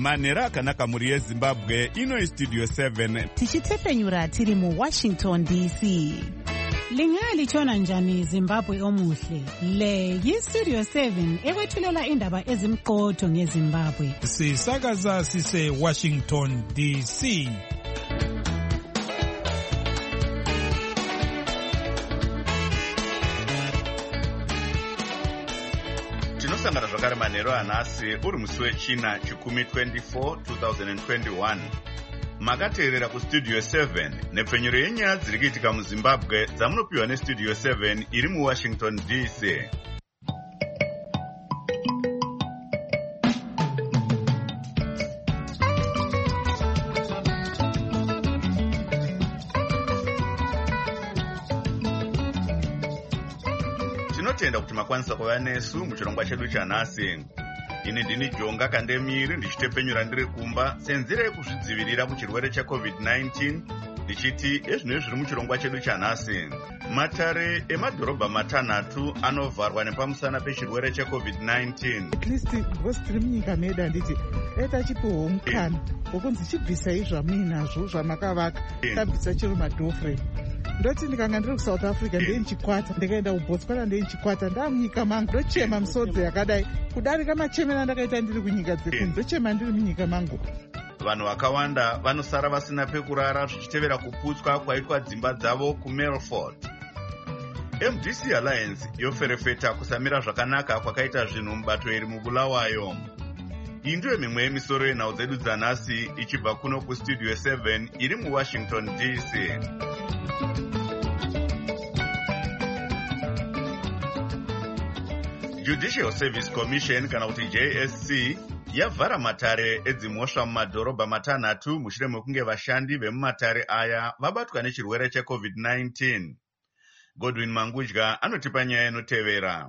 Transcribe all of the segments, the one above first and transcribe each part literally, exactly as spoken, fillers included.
Manera akanaka muri yeZimbabwe, ino Studio seven. Tichitefenyura tiri mu Washington D C. Lingali chona njani Zimbabwe omuhle. Le yi Studio seven ekwethulela indaba ezimqotho ngeZimbabwe. Sisakaza sise Washington D C. Tinosangana zvakare manheru anhasi uri musi wechina chikumi twenty-four twenty twenty-one. Makateerera kuStudio seven nepfenyuro yenyaya dziri kuitika muZimbabwe dzamunopiwa neStudio seven iri muWashington D C. Tinotenda kuti makwanisa kuva nesu muchirongwa chedu chanhasi. Ini ndini Jonga Kandemiri ndichitepenyura ndiri kumba senzira yekuzvidzivirira kuchirwere checovid nineteen ndichiti ezvino zviri muchirongwa chedu chanhasi. Matare emadhorobha matanhatu anovharwa nepamusana pechirwere checovid nineteen. At least because tiri munyika medu handiti eta chipiwo mukana wokunzi chibvisai zvamuinazvo zvamakavaka tabvisa chero madhofre. Ndoti ndikanga ndiri kuSouth Africa ndei ndichikwata ndikaenda kuBotswana ndei ndichikwata ndamunyika mangu ndochema misodzi yakadai kudarika machemero andakaita ndiri kunyika dzekunze ndochema ndiri munyika mangu. Vanhu vakawanda vanosara vasina pekurara zvichitevera kuputswa kwaitwa dzimba dzavo kuMelford. M D C Alliance yoferefeta kusamira zvakanaka kwakaita zvinhu mubato iri mubulawayo. Iyi ndiyo mimwe yemisoro yenhau dzedu dzanhasi ichibva kuno kuStudio seven iri muWashington D C. Judicial Service Commission kana kuti J S C yavhara matare edzimhosva mumadhorobha matanhatu mushure mekunge vashandi vemumatare aya vabatwa nechirwere checovid nineteen. Godwin Mangudya anotipa nyaya inotevera.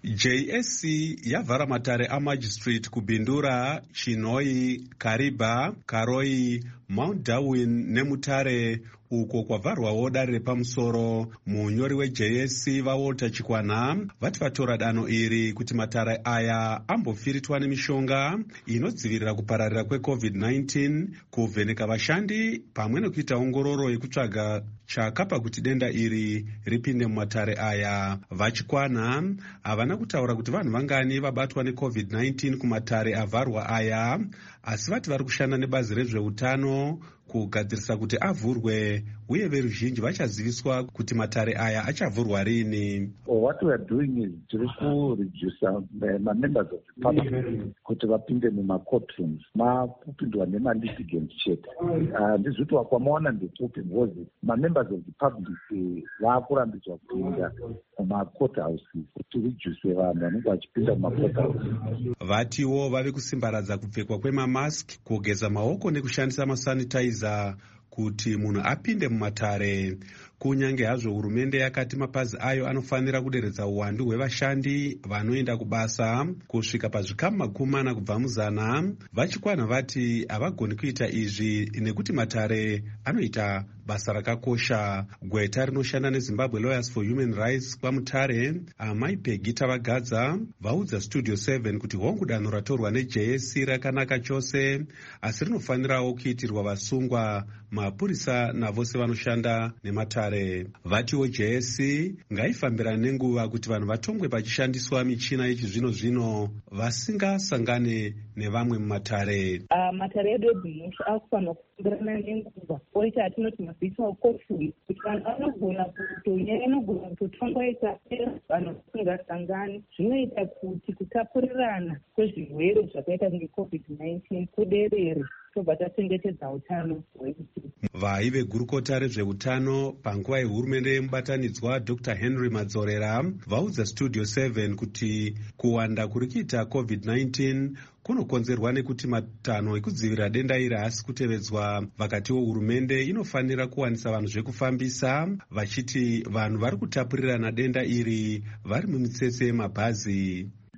J S C yavhara matare amagistrate kubindura, Chinoi, Kariba, Karoi, Mount Darwin nemutare uko kwavharwawo dare repamusoro. Munyori weJ S C vaWalter Chikwana vati vatora danho iri kuti matare aya ambofiritwa nemishonga inodzivirira kupararira kwecovid nineteen, kuvheneka vashandi pamwe nekuita ongororo yekutsvaga chakapa kuti denda iri ripinde mumatare aya. Vachikwana havana kutaura kuti vanhu vangani vabatwa necovid nineteen kumatare avharwa aya, asi vati vari kushanda nebazi rezveutano kugadzirisa kuti avhurwe uye veruzhinji vachaziviswa kuti matare aya achavhurwa rini. What we are doing is tiri kuredusa ma-members of the public kuti vapinde muma-courtrooms mapupindwa nema-litigants chete. Ndizvi kuti wakwamaona ndekupi because ma-members of the public vaakurambidzwa kupinda muma-court houses kuti reduce vanhu vanenge vachipinda muma-court houses. Vatiwo vave kusimbaradza kupfekwa kwemamask, kugeza maoko nekushandisa masanitizer kuti munhu apinde mumatare. Kunyange hazvo hurumende yakati mapazi ayo anofanira kuderedza uwandu hwevashandi vanoenda kubasa kusvika pazvikamu makumi mana kubva muzana, Vachikwana vati havagoni kuita izvi nekuti matare anoita basa rakakosha. Gweta rinoshanda neZimbabwe Lawyers for Human Rights kwamutare, Amai Pegita Vagadza, vaudza Studio seven kuti hongu danho ratorwa neJ S C rakanaka chose, asi rinofanirawo kuitirwa vasungwa, mapurisa navose vanoshanda nematare. Vatiwo J S C ngaifambirane nenguva kuti vanhu vatongwe pachishandiswa michina yechizvino zvino vasingasangane nevamwe mumatare. Uh, matare edu edzimhosva akufanira kufambirana nenguva, oita atinoti mavisual courtroom, kuti vanhu vanogona kutonyanya inogona kutotongwa ikapera vanhu vasingasangani. Zvinoita kuti kutapurirana kwezvirwere zvakaita ngecovid nineteen kuderere tobva tachengetedza utano hwedu. Vaive gurukota rezveutano panguva yehurumende yemubatanidzwa Doctor Henry Madzorera vaudza Studio seven kuti kuwanda kuri kuita covid nineteen kunokonzerwa nekuti matanho ekudzivirira denda iri haasi kutevedzwa. Vakatiwo hurumende inofanira kuwanisa vanhu zvekufambisa, vachiti vanhu vari kutapurirana denda iri vari mumitsetse yemabhazi.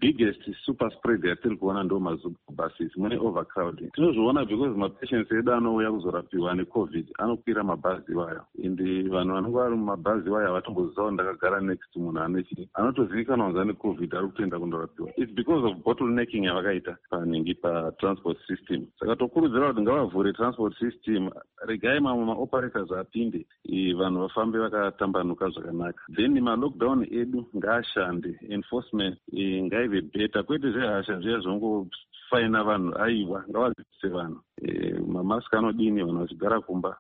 biggest super spread yatiri kuona ndo mabuses mune overcrowding. Tinozviona because mapatients edu anouya kuzorapiwa necovid anokwira mabhazi waya indi vanhu vanenge vari mumabhazi waya havatombozivawo ndakagara next munhu anechi anotozivikanwa kunzi ane covid ari kutoenda kundorapiwa. It's because of bottlenecking yavakaita panhingi patransport system. Saka tokurudzira kuti ngavavhure transport system, regai mamwe maoperators apinde vanhu vafambe vakatambanuka zvakanaka. Then malockdown edu ngaashande, enforcement ngaive beta, kwete zvehasha zviya zvongofaina vanhu aiwa, ngavadzidzise vanhu mamask anodini vanhu vachigara kumba.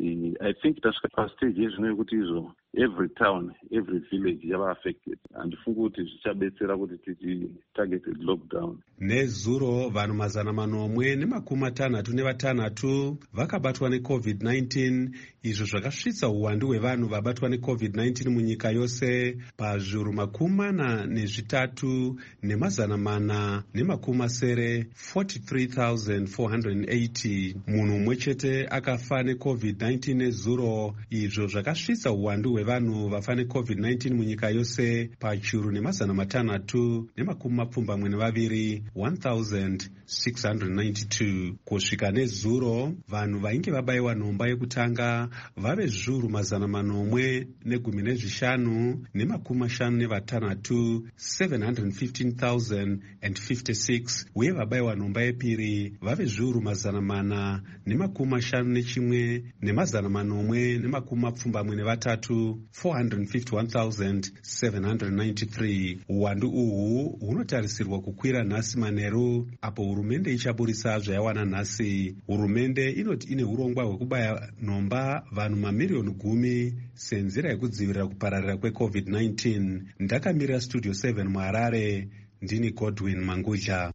I think tasvika pastage yezvino yekuti izvo every town, every village yava affected. Handifungi kuti zvichabetsera kuti tichi targeted lockdown. Nezuro vanhu mazana manomwe nemakumi matanhatu nevatanhatu vakabatwa necovid nineteen, izvo zvakasvitsa uwandu hwevanhu vabatwa necovid nineteen munyika yose pazviuru makumi mana nezvitatu nemazana mana nemakumi masere forty-three thousand four hundred eighty. Munhu umwe chete akafa necovid nineteen nezuro, izvo zvakasvitsa uwandu hwevanhu vafa necovid nineteen munyika yose pachiuru nemazana matanhatu nemakumi mapfumbamwe nevaviri one thousand six hundred ninety-two. Kusvika nezuro vanhu vainge vabayiwa nhomba yekutanga vave zviuru mazana manomwe negumi nezvishanu nemakumi mashanu nevatanhatu seven hundred fifteen thousand fifty-six, uye vabayiwa nhomba yepiri vave zviuru mazana mana nemakumi mashanu nechimwe nemazana manomwe nemakumi mapfumbamwe nevatatu four hundred fifty-one thousand seven hundred ninety-three. Uwandu uhu hunotarisirwa kukwira nhasi manheru apo hurumende ichaburisa zvayawana nhasi. Hurumende inoti ine urongwa hwekubaya nhomba vanhu mamiriyoni gumi senzira yekudzivirira kupararira kwecovid nineteen. Ndakamirira studio seven muHarare, ndini Godwin Manguja.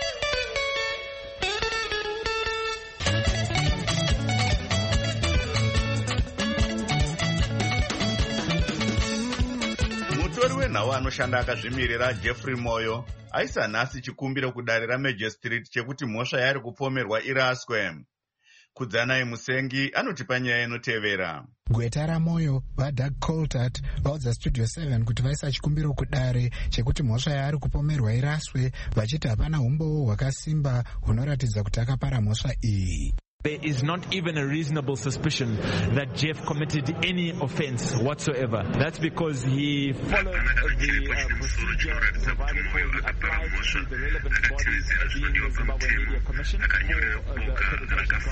Mutori wenhau anoshanda akazvimirira Jeffrey Moyo aisa nhasi chikumbiro kudare raMajor Street chekuti mhosva yari kupomerwa iraswe. Kudzanai Musengi anotipa nyaya inotevera. Gweta raMoyo vaDoug Coltart vaudza Studio seven kuti vaisa chikumbiro kudare chekuti mhosva yaari kupomerwa iraswe, vachiti hapana umbowo hwakasimba hunoratidza kuti akapara mhosva iyi. There is not even a reasonable suspicion that Jeff committed any offense whatsoever. That's because he followed the uh, procedure provided for. He applied to the relevant bodies, being the Zimbabwe Media Commission, for uh, the accreditation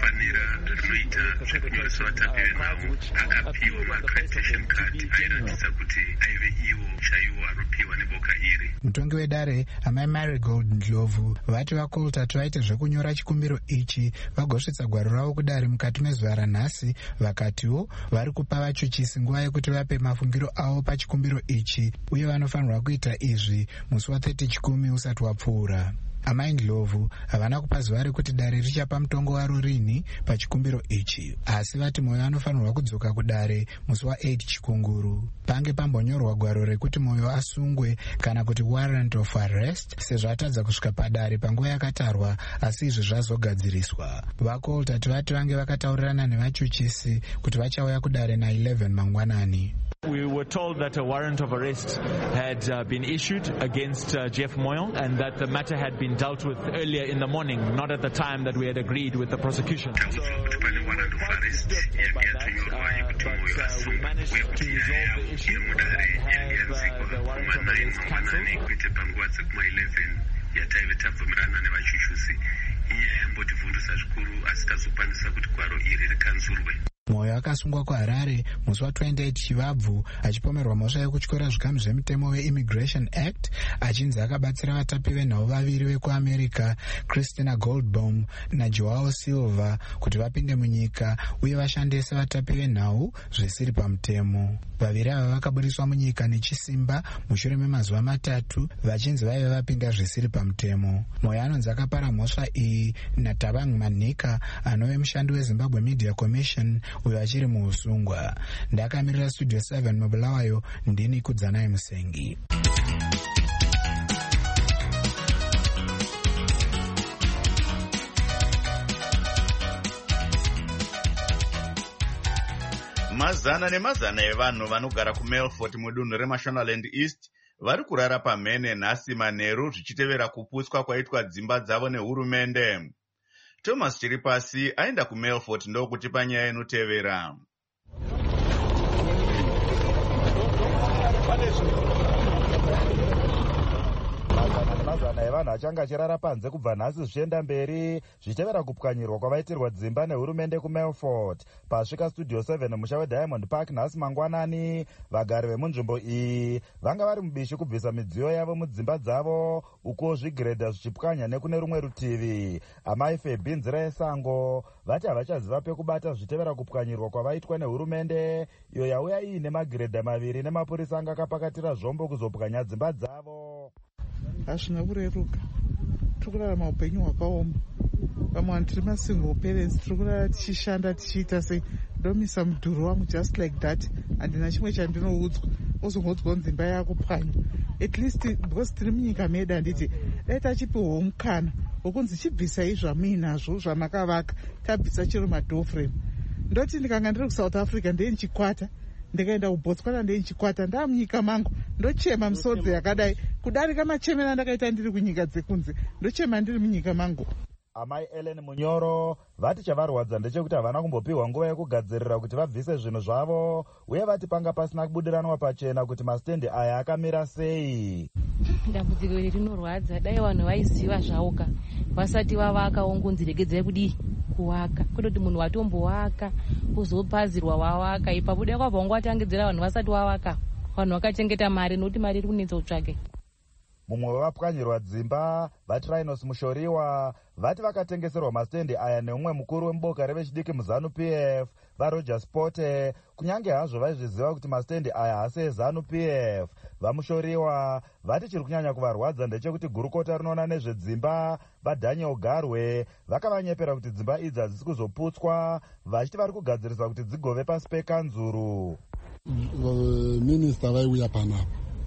cards, which appeared on the face of them to be genuine. Mutongi wedare amai Marigold Ndlovu vati vaColtart vaite zvekunyora chikumbiro ichi vagosvitsa gwaro ravo kudare mukati mezuva ranhasi, vakatiwo vari kupa vachuchisi nguva yekuti vape mafungiro avo pachikumbiro ichi, uye vanofanirwa kuita izvi musi wa thirty chikumi usati wapfuura. Amai Ndlovu havana kupa zuva rekuti dare richapa mutongo waro rini pachikumbiro ichi, asi vati Moyo anofanirwa kudzoka kudare musi wa eight chikunguru. Pange pambonyorwa gwaro rekuti Moyo asungwe kana kuti warrant of arrest, sezvo atadza kusvika padare panguva yakatarwa, asi izvi zvazogadziriswa. VaColtart vati vange vakataurirana nevachuchisi kuti vachauya kudare na eleven mangwanani. We were told that a warrant of arrest had uh, been issued against uh, Jeff Moyo, and that the matter had been dealt with earlier in the morning, not at the time that we had agreed with the prosecution. So we were quite disturbed by that, uh, but uh, we managed to resolve the issue and have uh, the warrant of arrest cancelled. Moyo akasungwa kuHarare musi wa twenty-eight Chivabvu achipomerwa mhosva yekutyora zvikamu zvemutemo weImmigration Act, achinzi akabatsira vatapi venhau vaviri vekuAmerica, Christina Goldbaum naJoao Silva, kuti vapinde munyika uye vashande sevatapi venhau zvisiri pamutemo. Vaviri ava vakaburiswa munyika nechisimba mushure memazuva matatu vachinzi vaive vapinda zvisiri pamutemo. Moyo anonzi akapara mhosva iyi naTabang Manika, anove mushandi weZimbabwe Media Commission, uyo achiri muusungwa. Ndakamirira Studio seven mubulawayo, ndini Kudzanai Musengi. Mazana nemazana evanhu vanogara kuMelfort mudunhu reMashonaland East vari kurara pamhene nhasi manheru zvichitevera kuputswa kwaitwa dzimba dzavo nehurumende. Thomas Chiripasi aenda kuMelfort ndokutipa nyaya inotevera. mazana evanhu achanga achirara panze kubva nhasi zvichienda mberi zvichitevera kupwanyirwa kwavaitirwa dzimba nehurumende kuMelfort. Pasvika Studio seven musha weDiamond Park nhasi mangwanani, vagari vemunzvimbo iyi vanga vari mubishi kubvisa midziyo yavo mudzimba dzavo, uko zvigiredha zvichipwanya nekune rumwe rutivi. Amai Febi nzira yesango vati havachaziva pekubata zvichitevera kupwanyirwa kwavaitwa nehurumende, iyo yauya iine magiredha maviri nemapurisa anga akapakatira zvombo kuzopwanya dzimba dzavo. Hazvina kureruka, tiri kurarama upenyu hwakaoma. Vamwe vanhu tiri masingle parents, tiri kurara tichishanda tichiita sei, ndomisa mudhuri wangu just like that, handina chimwe chandinoudzwa, uzongodzwa nzimba yako pwanya. At least because tiri munyika medu, handiti dai tachipiwawo mukana wokunzi chibvisai zvamuinazvo zvamakavaka, tabvisa chero madoo frame. Ndoti ndikanga ndiri kuSouth Africa ndei ndichikwata, ndikaenda kuBotswana ndei ndichikwata, ndamunyika mangu ndochema misodzi yakadai kudarika machemera ndakaita ndiri kunyika dzekunze, ndochema ndiri munyika mangu. Amai Ellen Munyoro vati chavarwadza ndechekuti havana kumbopiwa nguva yekugadzirira kuti vabvise zvinhu zvavo, uye vati panga pasina kubudiranwa pachena kuti masitendi aya akamira sei. Dambudziko iri rinorwadza, dai vanhu vaiziva zvauka vasati vavaka ongunzi regedzai kudii kuwaka, kutoti munhu watombowaka uzopazirwa wawaka, ipapo dai kwabva ngwatangidzira vanhu vasati wawaka, vanhu vakachengeta mari nokuti mari iri kunetsa kutsvake. Mumwe wavapwanyirwa dzimba vati Rhinos Mushoriwa vati vakatengeserwa masitendi aya neumwe mukuru wemuboka revechidiki muZanu P F vaRoger Sporte, kunyange hazvo vaizviziva kuti masitendi aya haasi eZanu P F. VaMushoriwa vati chiri kunyanya kuvarwadza ndechekuti gurukota rinoona nezvedzimba vaDaniel Garwe vakavanyepera kuti dzimba idzi hadzisi kuzoputswa, vachiti vari kugadziriswa kuti dzigove pasi pekanzuru. Minista vaiuya panapa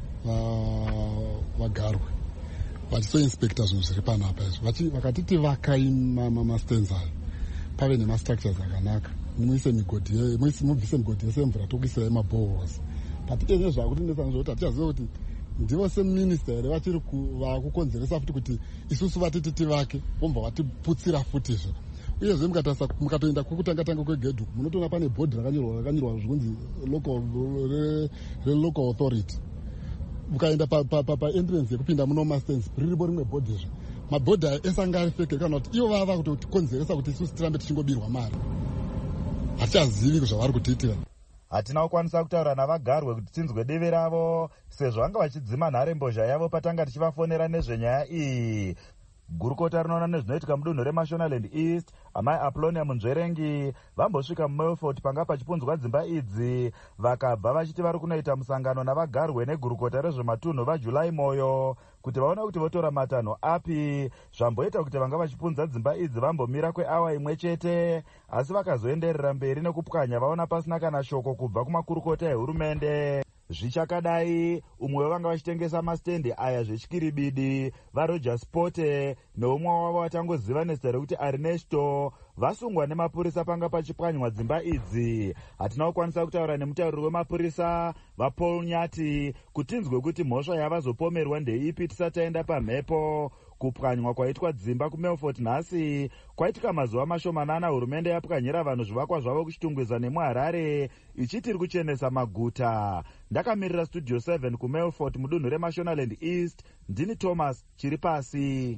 vagarwe vachisoinspekta zvinhu zviri panapa izvo, vakatiti vakai mastens ayo pave nemastructures akanaka, muise migodhi, mubvise migodhi yese yemvura tokuisira mabohos. But iye nezvakuti ndesanazokuti hatichaziva kuti ndivo seminista here vachiri vakukonzeresa futi kuti isusu vatiti tivake vomva vatiputsira futi izvo. Uyezve mukatarisa mukatoenda kwekutanga-tanga kwegedhu munotoona pane bhodhi rakanyorwa rakanyorwa zvinonzi relocal authority. Mukaenda paentrance yekupinda muno mastens riripo rimwe bhodhi izvo. Mabhodhi aya ese anga arifeke kana kuti ivo vava kutikonzeresa kuti isusu tirambe tichingobirwa mari. Hatichazivi zvavari kutiitira. Hatina kukwanisa kutaura navagarwe kuti tinzwe divi ravo, sezvo vanga vachidzima nharembozha yavo patanga tichivafonera nezvenyaya iyi. Gurukota rinoona nezvinoitika mudunhu reMashonaland East, amai Aplonia Munzverengi vambosvika muMelfort panga pachipunzwa dzimba idzi, vakabva vachiti vari kunoita musangano navagarwe negurukota rezvematunhu vaJulai Moyo kuti vaone kuti votora matanho api. Zvamboita kuti vanga vachipunza dzimba idzi vambomira kweawa imwe chete, asi vakazoenderera mberi nekupwanya vaona pasina kana shoko kubva kumakurukota ehurumende. Zvichakadai, umwe wevanga vachitengesa masitendi aya zvechikiribidi vaRoger Sporte neumwe wavo vatangoziva nezita rekuti Ernesto vasungwa nemapurisa panga pachipwanywa dzimba idzi. Hatina kukwanisa kutaura nemutauriri wemapurisa vaPaul Nyati kuti tinzwe kuti mhosva yavazopomerwa ndeipi tisati taenda pamhepo. Kupwanywa kwaitwa dzimba kuMelfort nhasi kwaitika mazuva mashomanana hurumende yapwanyira vanhu zvivakwa zvavo kuchitungwiza nemuHarare ichiti iri kuchenesa maguta. Ndakamirira Studio seven kuMelfort mudunhu reMashonaland East, ndini Thomas Chiripasi.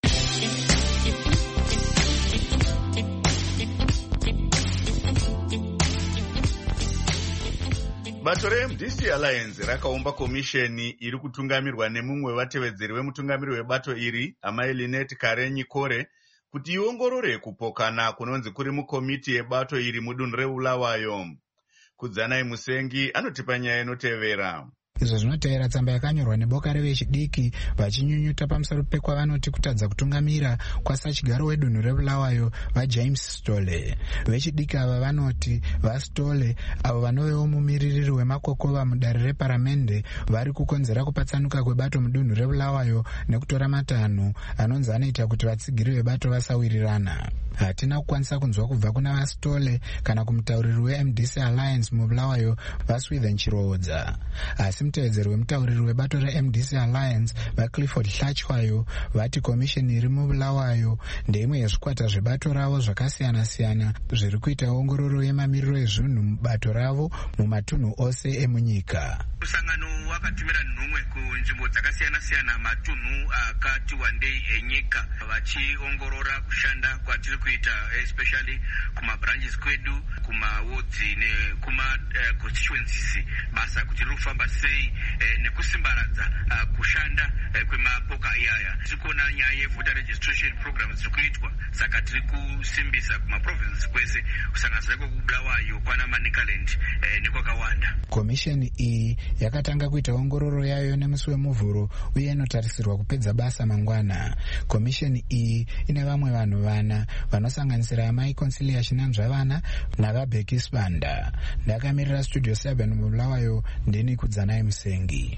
Bato reM D C Alliance rakaumba komisheni iri kutungamirwa nemumwe wevatevedzeri vemutungamiri webato iri, amai Lynette Karenyi Kore, kuti iongorore kupokana kunonzi kuri mukomiti yebato iri mudunhu reBulawayo. Kudzanai Musengi anotipa nyaya inotevera. Izvo zvinotevera tsamba yakanyorwa neboka revechidiki vachinyunyuta pamusoro pekwavanoti kutadza kutungamira kwasachigaro wedunhu reBulawayo vaJames Stole. Vechidiki ava vanoti vaStole, avo vanovewo mumiririri wemakokova mudare reparamende, vari kukonzera kupatsanuka kwebato mudunhu reBulawayo nekutora matanho anonzi anoita kuti vatsigiri vebato vasawirirana. hatina kukwanisa kunzwa kubva kuna vasitole kana kumutauriri we-M D C Alliance mubulawayo vaSwithen Chirodza. Asi mutevedzeri wemutauriri webato re-M D C Alliance vaClifford Hlachwayo vati komisheni iri mubulawayo ndeimwe yezvikwata zvebato ravo zvakasiyana-siyana zviri kuita ongororo yemamiriro ezvinhu mubato ravo mumatunhu ose emunyika. Musangano wakatumira nhumwe kunzvimbo dzakasiyana-siyana matunhu akati wandei enyika vachiongorora kushanda kwatiri kuita especially kumabranches kwedu kumawards nekuma uh, constituencies basa kuti riri kufamba sei eh, nekusimbaradza uh, kushanda eh, kwemapoka iyaya. Tiri kuona nyaya yevoter registration programs dziri kuitwa saka tiri kusimbisa kumaprovinces kwese kusanganisira kwekubulawayo kwana Manicaland eh, nekwakawanda. Komisheni iyi yakatanga kuita ongororo yayo nemusi wemuvhuro uye inotarisirwa kupedza basa mangwana. Komisheni iyi ine vamwe vanhu vana vanosanganisira amai Consilia Chinanzvavana navaBheki Spanda. Ndakamirira Studio seven mubulawayo ndini Kudzanai Musengi.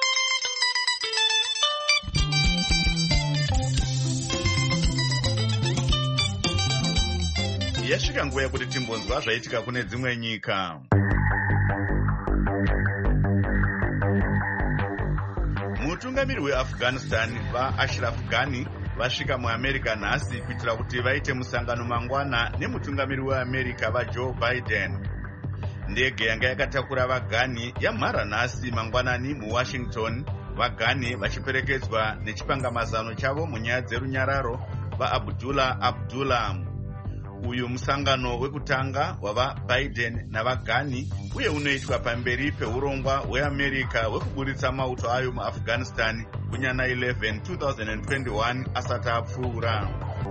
Yasvika nguva yekuti timbonzwa zvaitika kune dzimwe nyika. Mutungamiri weAfghanistan vaAshraf Ghani vasvika muAmerica nhasi kuitira kuti vaite musangano mangwana nemutungamiri weAmerica vaJoe Biden. Ndege yanga yakatakura vaGhani yamhara nhasi mangwanani muWashington, vaGhani vachiperekedzwa nechipangamazano chavo munyaya dzerunyararo vaAbdullah Abdullah. Uyu musangano wekutanga wava Biden navaGhani uye unoitwa pamberi peurongwa hweAmerica hwekuburitsa mauto ayo muAfghanistan kunya nine eleven twenty twenty-one asati apfuura.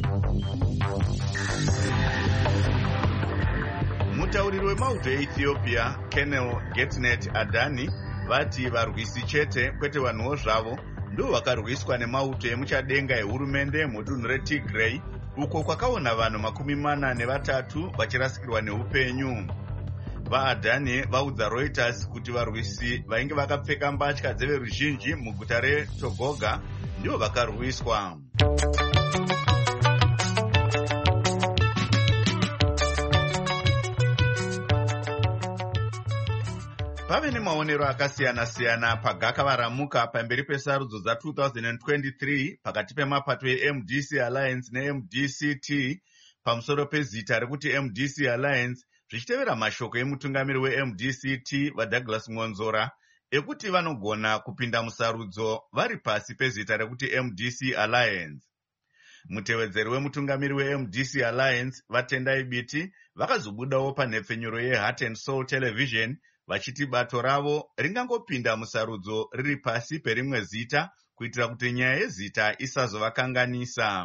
Mutauriri wemauto eEthiopia Colonel Getnet Adani vati varwisi chete kwete vanhuwo zvavo ndo vakarwiswa nemauto emuchadenga ehurumende mudunhu reTigray uko kwakaona vanhu makumi mana nevatatu vachirasikirwa neupenyu. VaAdani vaudza Reuters kuti varwisi vainge vakapfeka mbatya dzeveruzhinji muguta reTogoga ndivo vakarwiswa. Pave nemaonero akasiyana-siyana pagaka varamuka pamberi pesarudzo dza twenty twenty-three pakati pemapato eM D C Alliance neM D C T pamusoro pezita rekuti M D C Alliance, zvichitevera mashoko emutungamiri weM D C T vaDouglas Ngonzora ekuti vanogona kupinda musarudzo vari pasi pezita rekuti M D C Alliance. Mutevedzeri wemutungamiri weM D C Alliance vaTendai Biti vakazobudawo panhepfenyuro yeHeart and Soul Television vachiti bato ravo ringangopinda musarudzo riri pasi perimwe zita kuitira kuti nyaya yezita isazovakanganisa.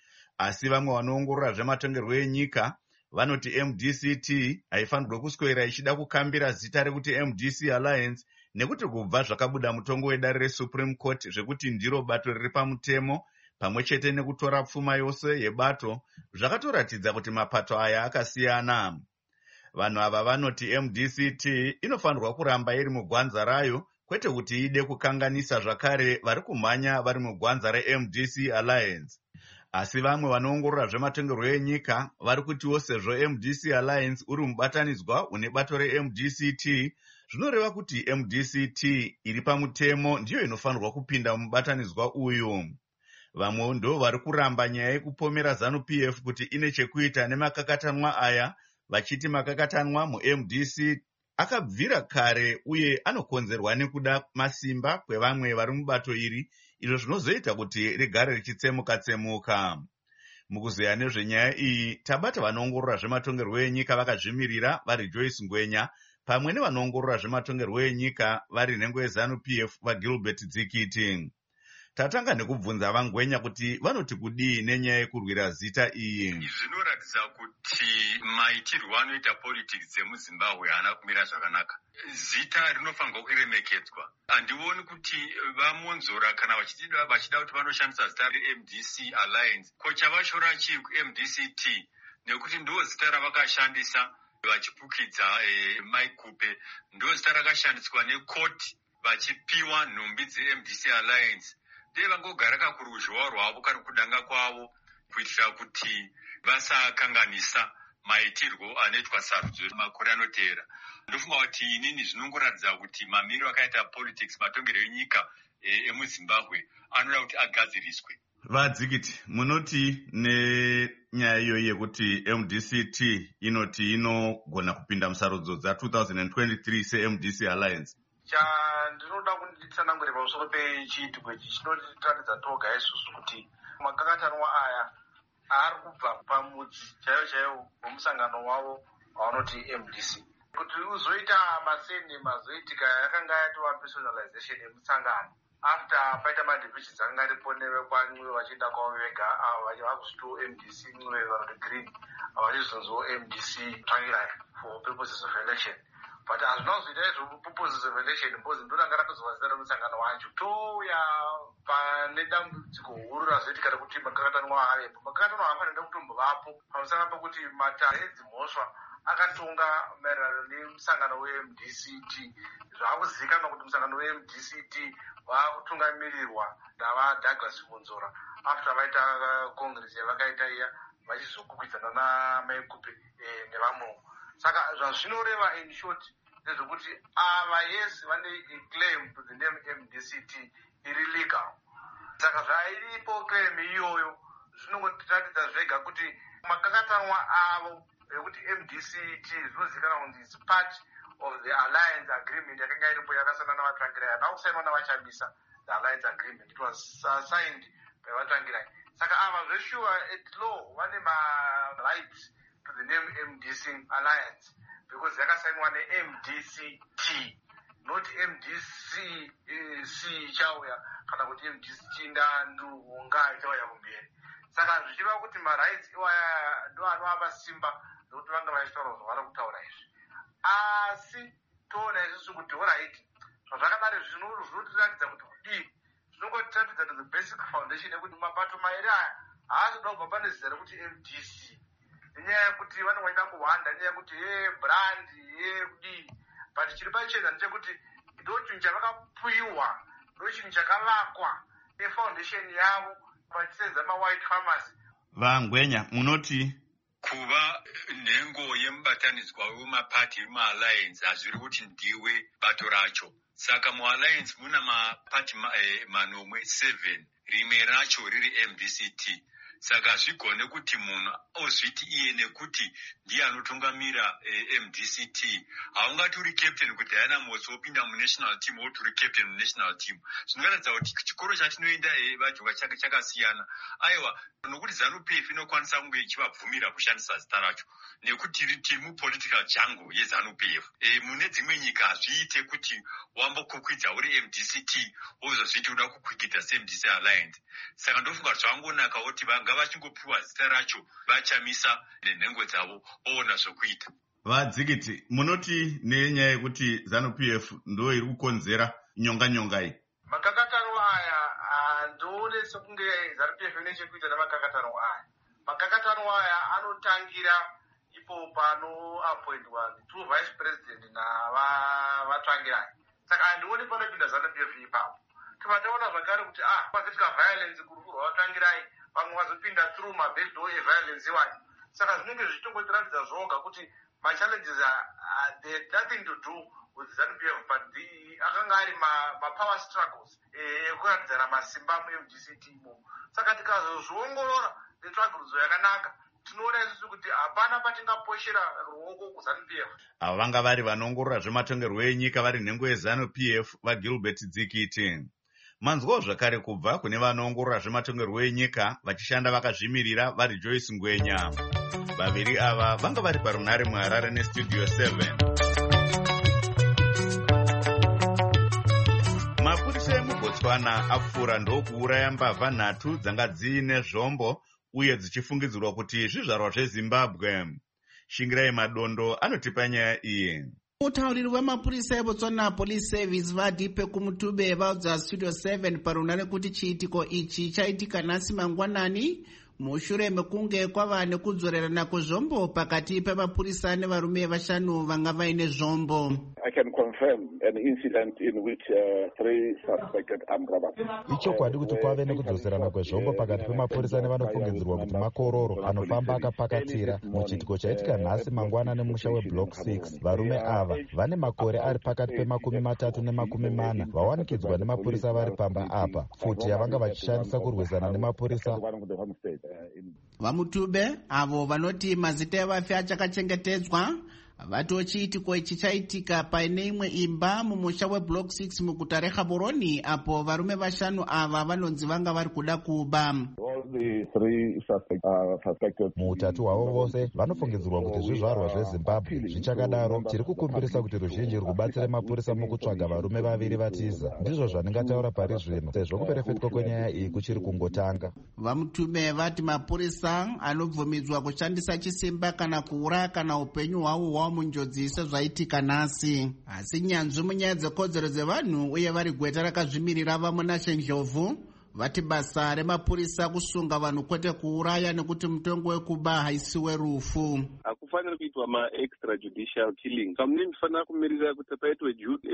Asi vamwe vanoongorora zvematongerwo enyika vanoti M D C T haifanirwe kuswera ichida kukambira zita rekuti M D C Alliance nekuti kubva zvakabuda mutongo wedare reSupreme Court zvekuti ndiro bato riri pamutemo pamwe chete nekutora pfuma yose yebato zvakatoratidza kuti mapato aya akasiyana. Vanhu ava vanoti M D C T inofanirwa kuramba iri mugwanza rayo kwete kuti ide kukanganisa zvakare vari kumhanya vari mugwanza reM D C Alliance. Asi vamwe vanoongorora zvematongerwo enyika vari kutiwo sezvo M D C Alliance uri mubatanidzwa une bato reM D C T, zvinoreva kuti M D C T iri pamutemo ndiyo inofanirwa kupinda mubatanidzwa uyu. Vamwe ndo vari kuramba nyaya yekupomera ZANU-P F kuti ine chekuita nemakakatanwa aya, vachiti makakatanwa muM D C akabvira kare uye anokonzerwa nekuda masimba kwevamwe vari mubato iri, izvo zvinozoita kuti rigare richitsemuka-tsemuka. Mukuzeya nezvenyaya iyi tabata vanoongorora zvematongerwo enyika vakazvimirira vari Joyce Ngwenya pamwe nevanoongorora zvematongerwo enyika vari nhengo yeZANU-P F vaGilbert Dzikiti. Tatanga nekubvunza vaNgwenya kuti vanoti kudii nenyaya yekurwira zita iyi. Zvinoratidza kuti maitirwo anoita politics dzemuZimbabwe haana kumira zvakanaka. Zita rinofanirwa kuremekedzwa. Handioni kuti vamonzora kana vachida vachida kuti vanoshandisa zita reM D C Alliance. Kocha vashora chii kuM D C T nekuti ndo zita ravakashandisa vachipukidza eh, Mike Kupe, ndo zita rakashandiswa nekoti vachipiwa nhumbi dzeM D C Alliance. Dei vangogara kakuruzhowa rwavo kari kudanga kwavo kuitira kuti vasakanganisa maitirwo anoitwa sarudzo makore anoteera. Ndofunga kuti inini zvinongoratidza kuti mamiriro akaita politics matongero enyika emuZimbabwe anoda kuti agadziriswe. Vadzikiti, munoti nenyaya iyoyi yekuti M D C T inoti inogona kupinda musarudzo dza two thousand twenty-three se-M D C Alliance? Chandinoda kunditsanangurira pamusoro pechiitiko ichi chinotiratidza toga isusu kuti makakatanwa aya ari kubva pamudzi chaiyo chaiyo wemusangano wavo wavanoti M D C. Kuti uzoita maseni mazoitika yakanga yatova personalization yemusangano. After paita madivisions akanga aripo nevekwanwiwe vachienda kwavo vega vakuzito M D C nwiwe vanoti green vachizonziwo M D C twangirai for purposes of election. But hazvina kuzoita izvo purposes of election because ndoranga rakuzova zita remusangano wacho. Touya pane dambudziko huru razoitika rekuti makakatanwa avepo. Makakatanwa afanira kutombovapo pamusana pekuti matare edzimhosva akatonga maererano nemusangano we-M D C T. Zvakuzivikanwa kuti musangano we-M D C T vakutungamirirwa navaDouglas Munzora after vaita congress yavakaita iya vachizokwikwidzana namaikupi nevamwewo. Saka zvazvinoreva in short ndezvekuti ava yes vane claim to the name M D C T iri legal. Saka zvairipo claim iyoyo zvinongotiratidza zvega kuti makakatanwa avo ekuti M D C T zvinozivikanwa kuti it's part of the alliance agreement yakanga iripo yakasana navatsvangirai vakusainwa navachamisa the alliance agreement. It was uh, signed by vatsvangirai. Saka ava zveshuwa at law vane ma-rights to the name M D C Alliance because yakasainwa ne-M D C T not M D C C chauya kana kuti M D C T ndanduhunga chauya kumberi. Saka zvichiva kuti ma-rights iwaya ndo anovapa simba nokuti vanga vachitaura kuti vari kutaura izvi. Asi toona isusu kuti alright zvazvakadaro zvinotiratidza kuti kudii zvinongotiratidza to the basic foundation yekuti mapato mairi aya haazvoda kubva pane zita rekuti M D C nenyaya yekuti vanongoita kuhwanda nenyaya yekuti ye brand ye kudii but chiri pachena ndechekuti ndo chinhu chavakapiwa ndo chinhu chakavakwa nefoundation yavo vachisenza ma-white farmers. Vangwenya munoti kuva nhengo yemubatanidzwa wemapati emu-alliance hazviri kuti ndiwe bato racho. Saka mu-alliance muna mapati ma, eh, manomwe seven rimwe racho riri M D C T. Saka hazvigone kuti munhu ozviti iye nekuti ndiye anotungamira eh, M D C T. Haungati uri captain kuti Diana Motsi wopinda munational team woti uri captain munational team. Zvinoratidza kuti chikoro chatinoenda eh, vajova chakasiyana. Aiwa nokuti ZANU-P F inokwanisa kunge ichivabvumira kushandisa zita racho nekuti iri timu political jungle yeZANU-P F. E, mune dzimwe nyika hazviite kuti wambokukwidza uri M D C T wozozviti uda kukwikidza se-M D C Alliance. Saka ndofunga kuti zvangonaka kuti vanga vachingopiwa zita racho vachamisa nenhengo dzavo oona zvokuita. Vadzikiti, munoti nenyaya yekuti ZANU-P F ndo iri kukonzera nyonga nyonga iyi? Makakatano aya ndoone sekunge ZANU-P F ine chekuita namakakatano aya. Makakatano aya anotangira ipo pano appointwa two vice president na vatsvangirai. Saka handioni panopinda ZANU-P F ipapo. Tivataona zvakare kuti ah pazoitika violence kurukuru vatsvangirai vamwe vazopinda through mabhedo eviolence iwayo. Saka zvinenge zvichitotiratidza zvoga kuti ma-challenges uh, they had nothing to do with ZANU-P F but the akanga ari ma-power struggles ekuratidzana masimba mu-M D C T imo. Saka tikazozviongorora netsvagurudzo yakanaka tinoona isusu kuti hapana patingaposhera ruoko kuZANU-P F. Ava vanga vari vanoongorora zvematongerwo enyika vari nhengo yeZANU-P F vaGilbert Dzikiti. Manzwawo zvakare kubva kune vanoongorora zvematongerwo enyika vachishanda vakazvimirira vari Joyce Ngwenya. Vaviri ava vanga vari parunare muHarare neStudio seven. Mapurisa emuBotswana apfuura ndokuuraya mbavha nhatu dzanga dziine zvombo uye dzichifungidzirwa kuti zvizvarwa zveZimbabwe. Shingirai Madondo anotipa nyaya iyi. Mutauriri wemapurisa eBotswana Police Service Vadipe Kumutube vaudza Studio seven parunare kuti chiitiko ichi chaitika nhasi mangwanani mushure mekunge kwava nekudzorerana kwezvombo pakati pemapurisa nevarume vashanu vanga vaine zvombo. I can confirm an incident in which uh, three suspected armed robbers. Ichokwadi kuti kwave nekudzoserana kwezvombo pakati pemapurisa nevanofungidzirwa kuti makororo anofamba akapakatira muchiitiko chaitika nhasi mangwana nemusha weblock six. Varume ava vane makore ari pakati pemakumi matatu nemakumi mana vawanikidzwa nemapurisa vari pamba apa, futi yavanga vachishandisa kurwisana nemapurisa. Vamutube avo vanoti mazita evafi achakachengetedzwa vati chiitiko ichi chaitika paine imwe imba mumusha weblock six muguta reGaborone, apo varume vashanu ava vanonzi vanga vari kuda kuba. Muutatu hwavo vose vanofungidzirwa kuti zvizvarwa zveZimbabwe. Zvichakadaro tiri kukumbirisa kuti ruzhinji rubatsire mapurisa mukutsvaga varume vaviri vatiza. Ndizvo zvandingataura pari zvino, sezvo kuperefetwa kwenyaya iyi kuchiri kungotanga. Vamutube vati mapurisa anobvumidzwa kushandisa chisimba kana kuuraya kana upenyu hwavo hwavo munjodzi sezvaitika nhasi. Asi nyanzvi munyaya dzekodzero dzevanhu uye vari gweta rakazvimirira vamunashe Njovu vati basa remapurisa kusunga vanhu kwete kuuraya nekuti mutongo wekuba haisiwe rufu. Hakufaniri kuitwa ma-extrajudicial killing. Kamuni ndifanira kumirira kuti paitwe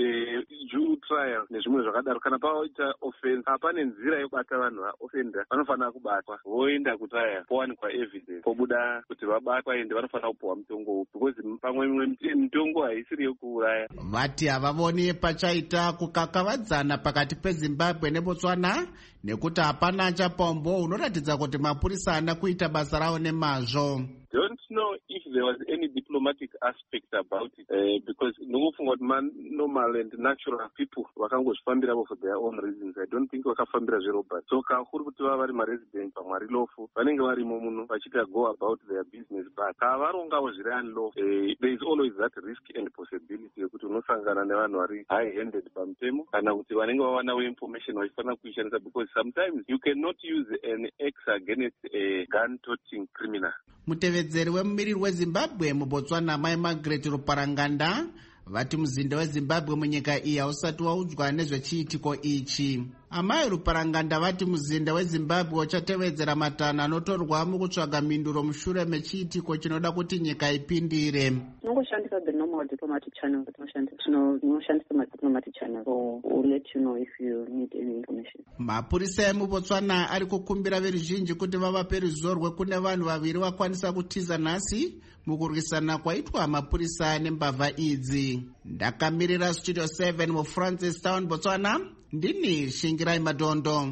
due trial nezvimwe zvakadaro. Kana paita offense, hapane nzira yekubata vanhu vaofenda, vanofanira kubatwa voenda kutrial powanikwa evidence pobuda kuti vabatwa ende vanofanira kupuwa mutongo upi, because pamwe mitongo haisiri yekuuraya. Vati havavoni pachaita kukakavadzana pakati peZimbabwe neBotswana nekuti hapana chapombo unoratidza kuti mapurisa haana kuita basa ravo nemazvo. Don't know if there was any diplomatic aspect about it uh, because nokufunga kuti normal and natural people vakangozvifambira for their own reasons. I don't think vakafambira zverobert. So kakuri kuti vava vari maresident pamwari lofu vanenge varimo muno vachiita go about their business, but kavarongawo zviri unlawful, uh, there is always that risk and possibility yekuti unosangana nevanhu vari high handed pamutemo kana kuti vanenge vavanawo information vachifanira kuishandisa, because sometimes you cannot use an axe against a gun toting criminal. Mutevedzeri wemumiriri weZimbabwe muBotswana Mai Margaret Ruparanganda vati muzinda weZimbabwe munyika iyi hausati waudzwa nezvechiitiko ichi. Amai Ruparanganda vati muzinda weZimbabwe uchatevedzera matanho anotorwa mukutsvaga mhinduro mushure mechiitiko chinoda kuti nyika ipindire. Tinongoshandisa the normal diplomatic channel. Tinoshandisa ma-diplomatic channel, so we'll let you know if you need any information. Mapurisa emuBotswana ari kukumbira veruzhinji kuti vavape ruzivo rwekune vanhu vaviri vakwanisa kutiza nhasi mukurwisana kwaitwa mapurisa nembavha idzi. Ndakamirira Studio seven muFrancis Town, Botswana. Ndini Shingirai Madondo.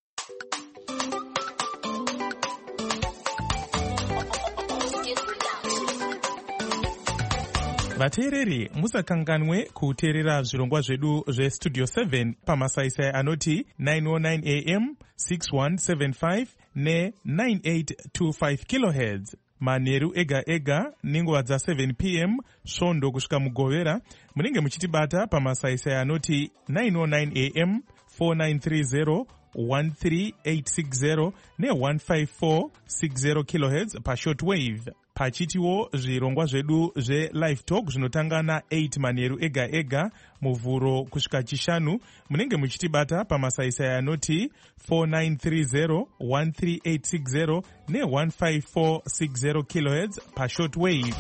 Vateereri musakanganwe kuteerera zvirongwa zvedu zvestudio seven pamasaisai anoti nine oh nine a m, six one seven five ne nine eight two five kilohertz. Manheru ega ega nenguva dza seven p m svondo kusvika mugovera munenge muchitibata pamasaisai anoti nine oh nine a m, four nine three zero, one three eight six zero ne one five four six zero kilohertz pashortwave. Pachitiwo zvirongwa zvedu zve-live talk zvinotanga na eight manheru ega ega muvhuro kusvika chishanu munenge muchitibata pamasaisai anoti four nine three zero, one three eight six zero ne one five four six zero kilohertz pashortwave.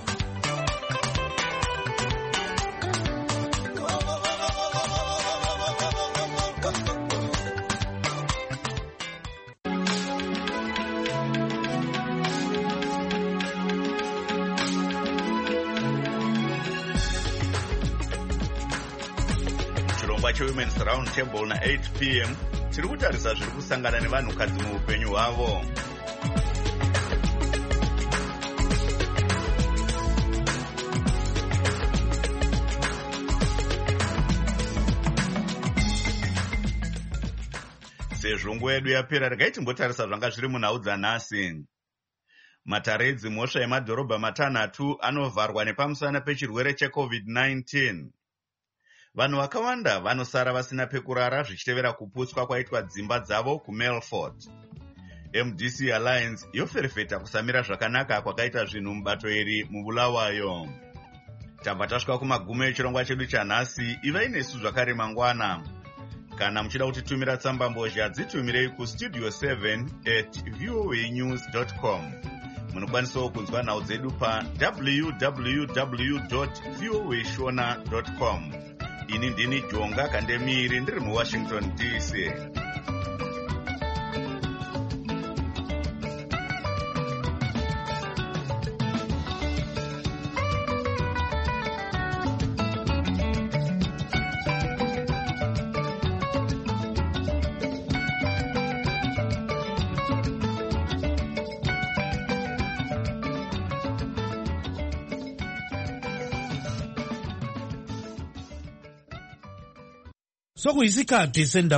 Women's Round Table na eight p m tiri kutarisa zviri kusangana nevanhukadzi muupenyu hwavo. Sezvo nguva yedu yapera, regai timbotarisa zvanga zviri munhau dzanhasi. Matare edzimhosva emadhorobha matanhatu anovharwa nepamusana pechirwere checovid nineteen. Vanhu vakawanda vanosara vasina pekurara zvichitevera kuputswa kwaitwa dzimba dzavo kuMelfort. M D C Alliance yoferefeta kusamira zvakanaka kwakaita zvinhu mubato iri mubulawayo. Tabva tasvika kumagumo echirongwa chedu chanhasi. Ivai nesu zvakare mangwana. Kana muchida kutitumira tsamba mbozha dzitumirei kustudio seven at voanews dot com. munokwanisawo kunzwa nhau dzedu pa w w w dot voa shona dot com. Ini ndini Jonga Kandemiri ndiri muWashington D C. Sokuyisikhathi sendaba